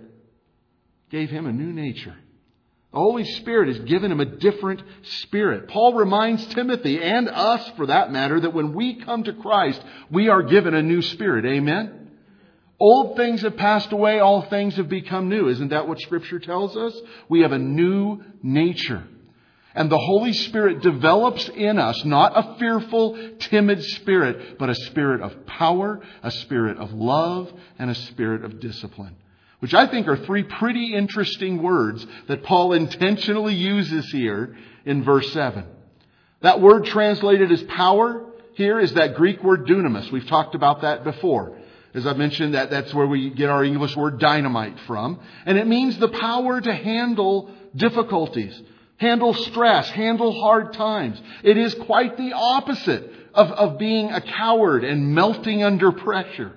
gave him a new nature. The Holy Spirit has given him a different spirit. Paul reminds Timothy, and us for that matter, that when we come to Christ, we are given a new spirit. Amen? Old things have passed away, all things have become new. Isn't that what Scripture tells us? We have a new nature. And the Holy Spirit develops in us not a fearful, timid spirit, but a spirit of power, a spirit of love, and a spirit of discipline. Which I think are three pretty interesting words that Paul intentionally uses here in verse seven. That word translated as power here is that Greek word dunamis. We've talked about that before. As I mentioned, that, that's where we get our English word dynamite from. And it means the power to handle difficulties, handle stress, handle hard times. It is quite the opposite of, of being a coward and melting under pressure.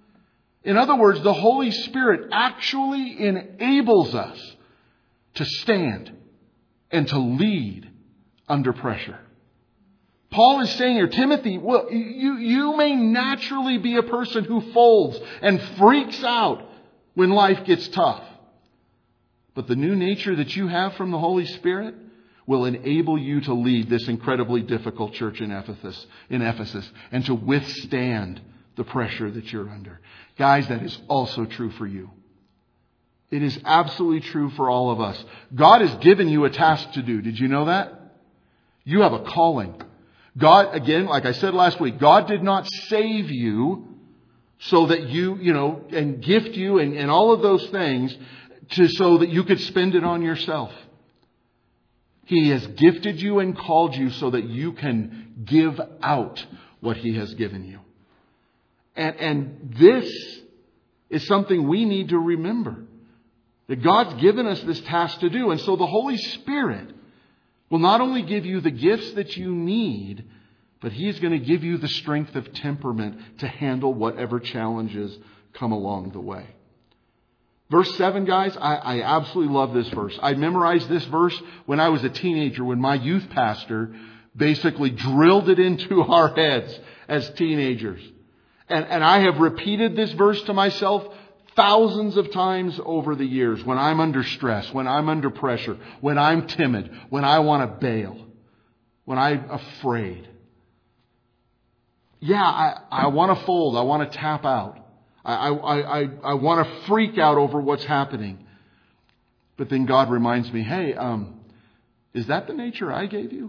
In other words, the Holy Spirit actually enables us to stand and to lead under pressure. Paul is saying here, Timothy, well, you, you may naturally be a person who folds and freaks out when life gets tough. But the new nature that you have from the Holy Spirit will enable you to lead this incredibly difficult church in Ephesus, in Ephesus, and to withstand the pressure that you're under. Guys, that is also true for you. It is absolutely true for all of us. God has given you a task to do. Did you know that? You have a calling. God, again, like I said last week, God did not save you so that you, you know, and gift you and, and all of those things to so that you could spend it on yourself. He has gifted you and called you so that you can give out what He has given you. And, and this is something we need to remember. That God's given us this task to do. And so the Holy Spirit will not only give you the gifts that you need, but He's going to give you the strength of temperament to handle whatever challenges come along the way. Verse seven, guys, I, I absolutely love this verse. I memorized this verse when I was a teenager, when my youth pastor basically drilled it into our heads as teenagers. And, and I have repeated this verse to myself thousands of times over the years when I'm under stress, when I'm under pressure, when I'm timid, when I want to bail, when I'm afraid. Yeah, I, I want to fold. I want to tap out. I, I, I, I want to freak out over what's happening. But then God reminds me, hey, um, is that the nature I gave you?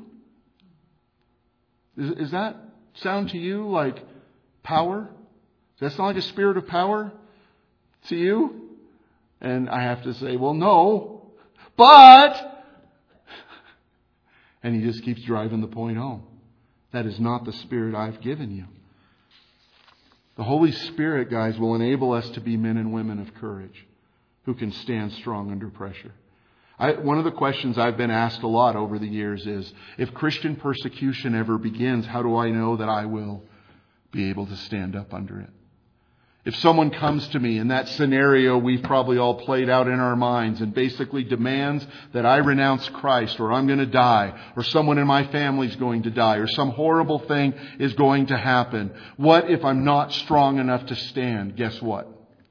Is, is that sound to you like power? Does that sound like a spirit of power to you? And I have to say, well, no, but, and he just keeps driving the point home. That is not the spirit I've given you. The Holy Spirit, guys, will enable us to be men and women of courage who can stand strong under pressure. I, one of the questions I've been asked a lot over the years is, if Christian persecution ever begins, how do I know that I will be able to stand up under it? If someone comes to me in that scenario we've probably all played out in our minds and basically demands that I renounce Christ, or I'm going to die, or someone in my family's going to die, or some horrible thing is going to happen, what if I'm not strong enough to stand? Guess what?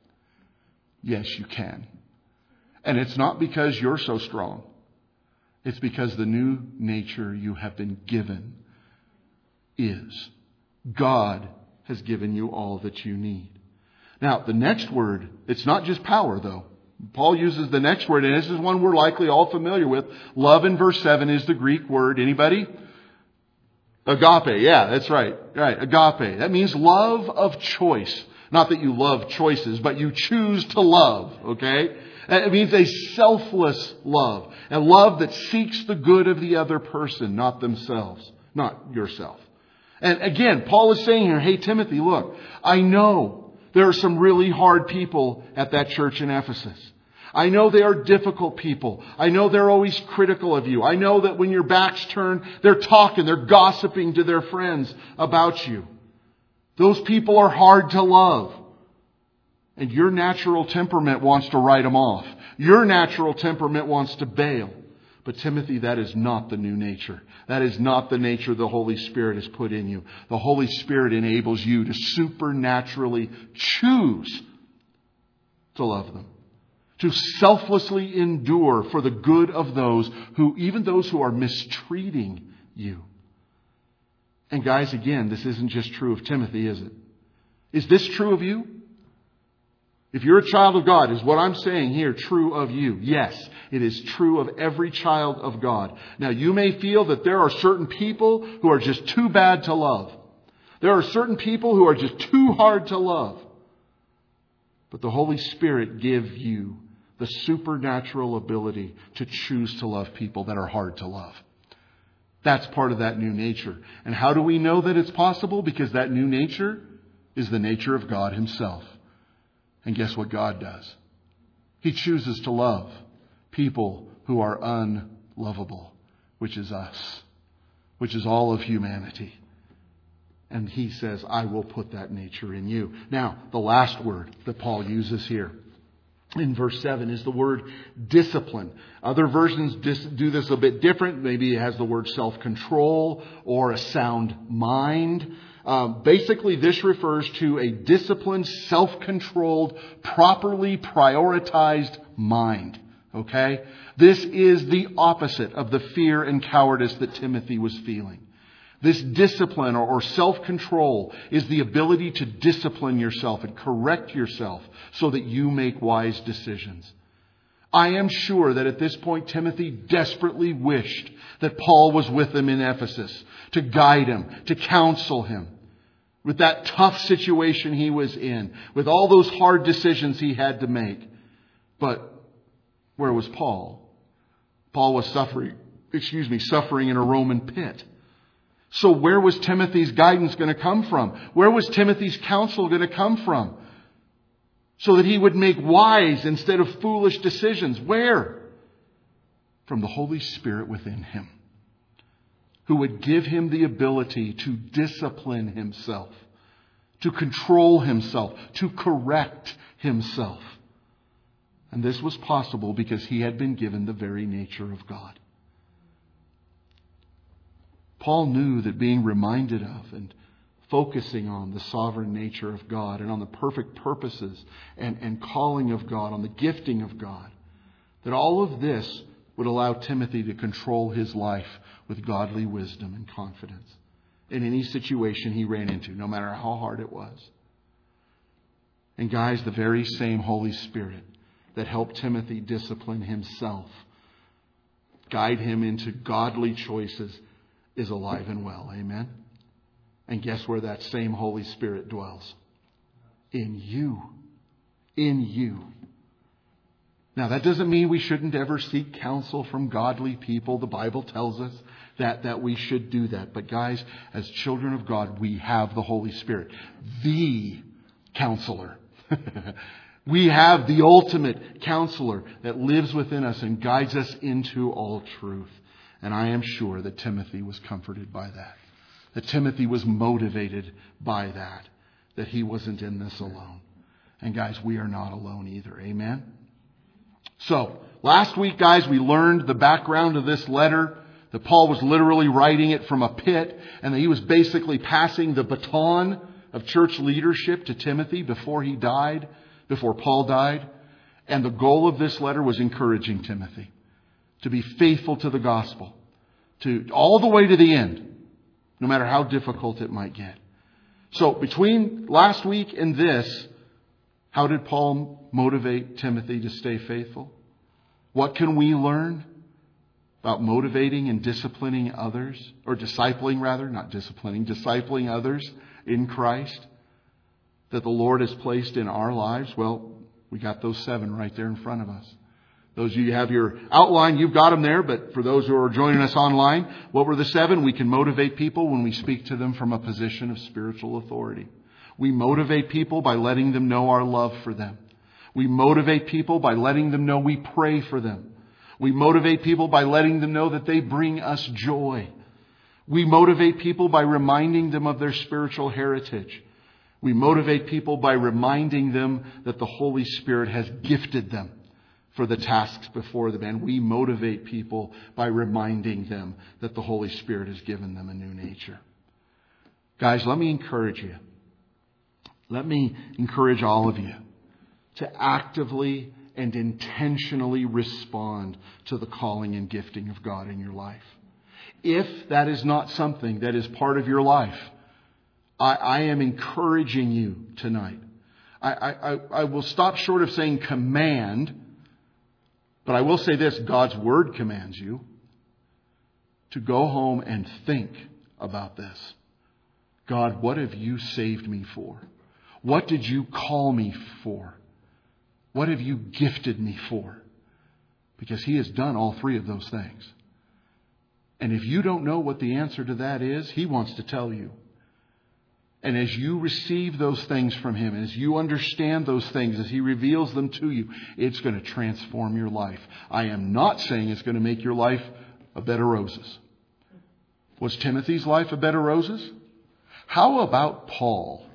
Yes, you can. And it's not because you're so strong. It's because the new nature you have been given is. God has given you all that you need. Now, the next word, it's not just power, though. Paul uses the next word, and this is one we're likely all familiar with. Love in verse seven is the Greek word. Anybody? Agape. Yeah, that's right. Right. Agape. That means love of choice. Not that you love choices, but you choose to love. Okay? It means a selfless love. A love that seeks the good of the other person, not themselves. Not yourself. And again, Paul is saying here, hey, Timothy, look, I know there are some really hard people at that church in Ephesus. I know they are difficult people. I know they're always critical of you. I know that when your back's turned, they're talking, they're gossiping to their friends about you. Those people are hard to love. And your natural temperament wants to write them off. Your natural temperament wants to bail. But Timothy, that is not the new nature. That is not the nature the Holy Spirit has put in you. The Holy Spirit enables you to supernaturally choose to love them. To selflessly endure for the good of those who, even those who are mistreating you. And guys, again, this isn't just true of Timothy, is it? Is this true of you? If you're a child of God, is what I'm saying here true of you? Yes, it is true of every child of God. Now, you may feel that there are certain people who are just too bad to love. There are certain people who are just too hard to love. But the Holy Spirit gives you the supernatural ability to choose to love people that are hard to love. That's part of that new nature. And how do we know that it's possible? Because that new nature is the nature of God Himself. And guess what God does? He chooses to love people who are unlovable, which is us, which is all of humanity. And He says, I will put that nature in you. Now, the last word that Paul uses here in verse seven is the word discipline. Other versions dis- do this a bit different. Maybe it has the word self-control or a sound mind. Um, basically, this refers to a disciplined, self-controlled, properly prioritized mind. Okay? This is the opposite of the fear and cowardice that Timothy was feeling. This discipline or, or self-control is the ability to discipline yourself and correct yourself so that you make wise decisions. I am sure that at this point, Timothy desperately wished that Paul was with him in Ephesus to guide him, to counsel him with that tough situation he was in, with all those hard decisions he had to make. But where was Paul? Paul was suffering, excuse me, suffering in a Roman pit. So where was Timothy's guidance going to come from? Where was Timothy's counsel going to come from? So that he would make wise instead of foolish decisions. Where? From the Holy Spirit within him, who would give him the ability to discipline himself, to control himself, to correct himself. And this was possible because he had been given the very nature of God. Paul knew that being reminded of and focusing on the sovereign nature of God and on the perfect purposes and, and calling of God, on the gifting of God, that all of this would allow Timothy to control his life with godly wisdom and confidence in any situation he ran into, no matter how hard it was. And guys, the very same Holy Spirit that helped Timothy discipline himself, guide him into godly choices, is alive and well. Amen? And guess where that same Holy Spirit dwells? In you. In you. Now, that doesn't mean we shouldn't ever seek counsel from godly people. The Bible tells us that, that we should do that. But guys, as children of God, we have the Holy Spirit, the counselor. We have the ultimate counselor that lives within us and guides us into all truth. And I am sure that Timothy was comforted by that. That Timothy was motivated by that. That he wasn't in this alone. And guys, we are not alone either. Amen? So, last week, guys, we learned the background of this letter, that Paul was literally writing it from a pit, and that he was basically passing the baton of church leadership to Timothy before he died, before Paul died. And the goal of this letter was encouraging Timothy to be faithful to the gospel, to all the way to the end, no matter how difficult it might get. So between last week and this, how did Paul motivate Timothy to stay faithful? What can we learn about motivating and disciplining others, or discipling rather, not disciplining, discipling others in Christ that the Lord has placed in our lives? Well, we got those seven right there in front of us. Those of you who have your outline, you've got them there. But for those who are joining us online, what were the seven? We can motivate people when we speak to them from a position of spiritual authority. We motivate people by letting them know our love for them. We motivate people by letting them know we pray for them. We motivate people by letting them know that they bring us joy. We motivate people by reminding them of their spiritual heritage. We motivate people by reminding them that the Holy Spirit has gifted them for the tasks before them. And we motivate people by reminding them that the Holy Spirit has given them a new nature. Guys, let me encourage you. Let me encourage all of you to actively and intentionally respond to the calling and gifting of God in your life. If that is not something that is part of your life, I, I am encouraging you tonight. I, I, I will stop short of saying command, but I will say this: God's Word commands you to go home and think about this. God, what have you saved me for? What did you call me for? What have you gifted me for? Because He has done all three of those things. And if you don't know what the answer to that is, He wants to tell you. And as you receive those things from Him, as you understand those things, as He reveals them to you, it's going to transform your life. I am not saying it's going to make your life a bed of roses. Was Timothy's life a bed of roses? How about Paul?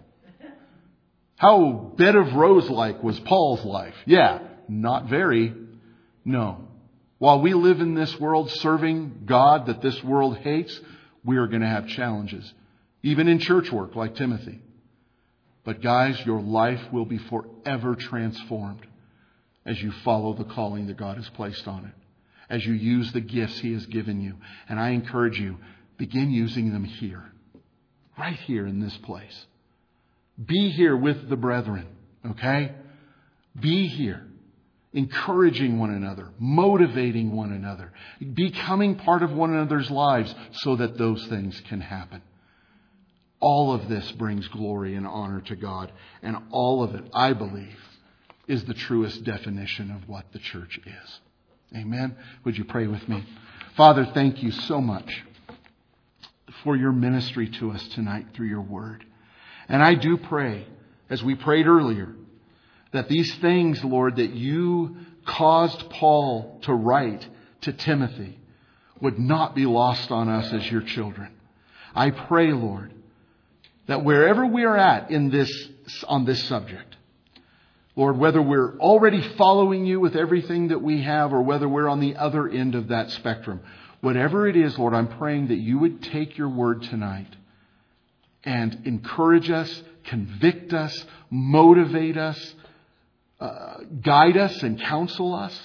How bed of rose-like was Paul's life? Yeah, not very. No. While we live in this world serving God that this world hates, we are going to have challenges. Even in church work like Timothy. But guys, your life will be forever transformed as you follow the calling that God has placed on it. As you use the gifts He has given you. And I encourage you, begin using them here. Right here in this place. Be here with the brethren, okay? Be here, encouraging one another, motivating one another, becoming part of one another's lives so that those things can happen. All of this brings glory and honor to God, and all of it, I believe, is the truest definition of what the church is. Amen? Would you pray with me? Father, thank you so much for your ministry to us tonight through your word. And I do pray, as we prayed earlier, that these things, Lord, that you caused Paul to write to Timothy would not be lost on us as your children. I pray, Lord, that wherever we are at in this, on this subject, Lord, whether we're already following you with everything that we have or whether we're on the other end of that spectrum, whatever it is, Lord, I'm praying that you would take your word tonight and encourage us, convict us, motivate us, uh, guide us and counsel us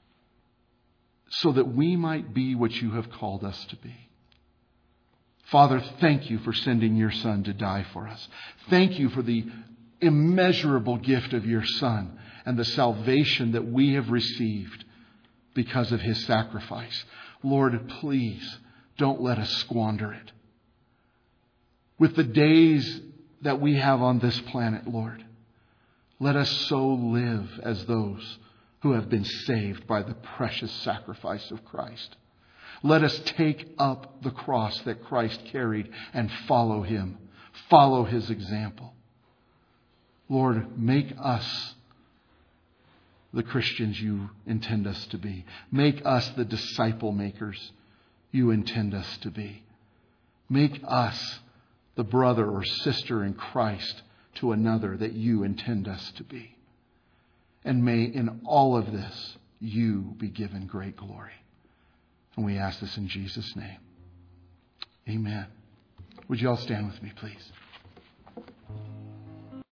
so that we might be what you have called us to be. Father, thank you for sending your Son to die for us. Thank you for the immeasurable gift of your Son and the salvation that we have received because of His sacrifice. Lord, please don't let us squander it. With the days that we have on this planet, Lord, let us so live as those who have been saved by the precious sacrifice of Christ. Let us take up the cross that Christ carried and follow Him. Follow His example. Lord, make us the Christians you intend us to be. Make us the disciple makers you intend us to be. Make us the brother or sister in Christ to another that you intend us to be. And may in all of this, you be given great glory. And we ask this in Jesus' name. Amen. Would you all stand with me, please?